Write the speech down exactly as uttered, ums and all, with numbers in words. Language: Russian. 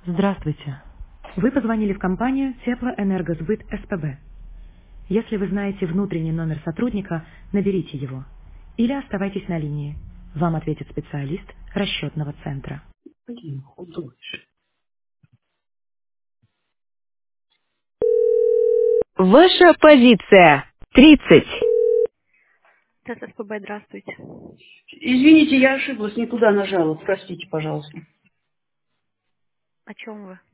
Здравствуйте. Вы позвонили в компанию Теплоэнергосбыт СПБ. Если вы знаете внутренний номер сотрудника, наберите его. Или оставайтесь на линии. Вам ответит специалист расчетного центра. Блин, худой. Ваша позиция. тридцать. ТССПБ, здравствуйте. Извините, я ошиблась, не туда нажала. Простите, пожалуйста. О чем вы?